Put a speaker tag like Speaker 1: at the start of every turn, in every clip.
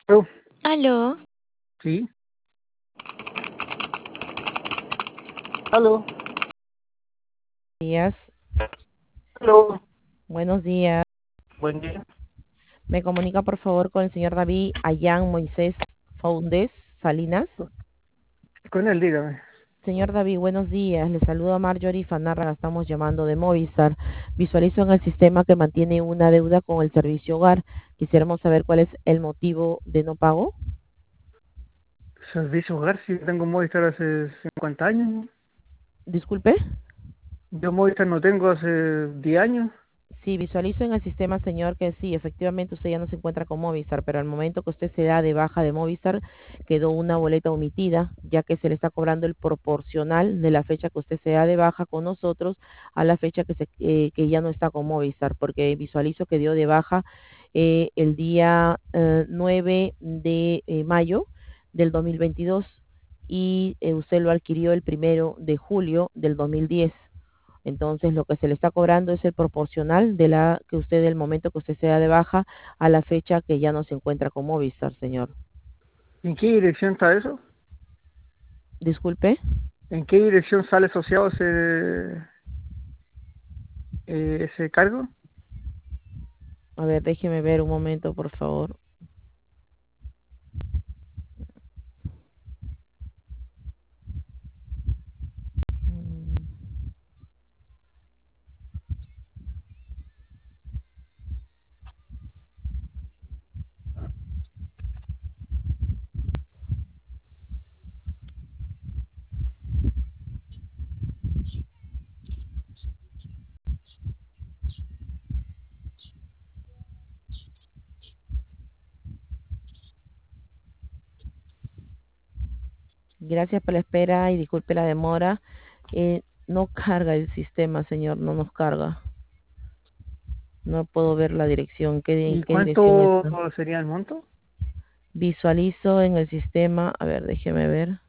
Speaker 1: Oh,
Speaker 2: Aló,
Speaker 1: sí, aló,
Speaker 3: Días,
Speaker 1: aló,
Speaker 3: buenos días.
Speaker 1: buen día.
Speaker 3: Me comunica por favor con el señor David Ayán Moisés Faúndez Salinas.
Speaker 1: Con él, dígame.
Speaker 3: Señor David, buenos días. Le saluda Marjorie Fanarra. Estamos llamando de Movistar. Visualizo en el sistema que mantiene una deuda con el servicio hogar. Quisiéramos saber cuál es el motivo de no pago.
Speaker 1: Servicio Hogar, sí, tengo Movistar hace 50 años.
Speaker 3: Disculpe.
Speaker 1: Yo Movistar no tengo hace 10 años.
Speaker 3: Sí, visualizo en el sistema, señor, que sí, efectivamente usted ya no se encuentra con Movistar, pero al momento que usted se da de baja de Movistar, quedó una boleta omitida, ya que se le está cobrando el proporcional de la fecha que usted se da de baja con nosotros a la fecha que ya no está con Movistar, porque visualizo que dio de baja el día 9 de mayo del 2022 y usted lo adquirió el 1 de julio del 2010. Entonces, lo que se le está cobrando es el proporcional de la que usted, del momento que usted sea de baja a la fecha que ya no se encuentra con Movistar, señor.
Speaker 1: ¿En qué dirección está eso?
Speaker 3: Disculpe.
Speaker 1: ¿En qué dirección sale asociado ese cargo?
Speaker 3: A ver, déjeme ver un momento, por favor. Gracias por la espera y disculpe la demora. No carga el sistema, señor, no nos carga. No puedo ver la dirección. ¿En
Speaker 1: ¿Y
Speaker 3: qué dirección
Speaker 1: cuánto
Speaker 3: está?
Speaker 1: sería el monto?
Speaker 3: Visualizo en el sistema. A ver, déjeme ver.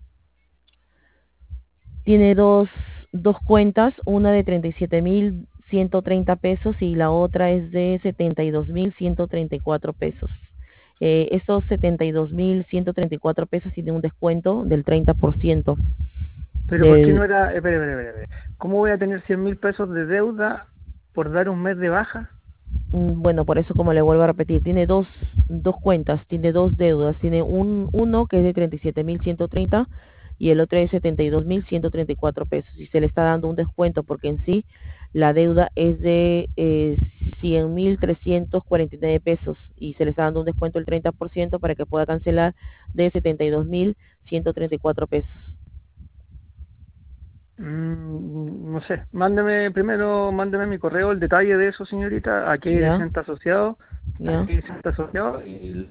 Speaker 3: Tiene dos cuentas, una de 37.130 pesos y la otra es de 72.134 pesos. Esos 72.134 pesos tienen un descuento del 30%
Speaker 1: Pero ¿por qué no
Speaker 3: del,
Speaker 1: era? Espere. ¿Cómo voy a tener 100.000 pesos de deuda por dar un mes de baja?
Speaker 3: bueno, por eso como le vuelvo a repetir, tiene dos cuentas, tiene dos deudas, tiene uno que es de 37.130 y el otro es 72.134 pesos y se le está dando un descuento porque en sí la deuda es de 100.349 pesos y se le está dando un descuento del 30% para que pueda cancelar de 72.134 pesos.
Speaker 1: No sé. Mándeme mi correo el detalle de eso, señorita. ¿A qué
Speaker 3: ¿Ya?
Speaker 1: dirección está asociado? ¿A
Speaker 3: ¿Ya?
Speaker 1: qué dirección está asociado? Y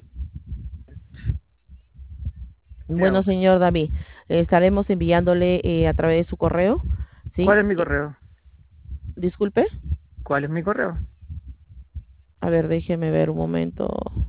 Speaker 1: le
Speaker 3: Bueno,
Speaker 1: hago.
Speaker 3: señor David, estaremos enviándole a través de su correo, ¿sí?
Speaker 1: ¿Cuál es mi correo?
Speaker 3: Disculpe.
Speaker 1: ¿Cuál es mi correo?
Speaker 3: A ver, déjeme ver un momento.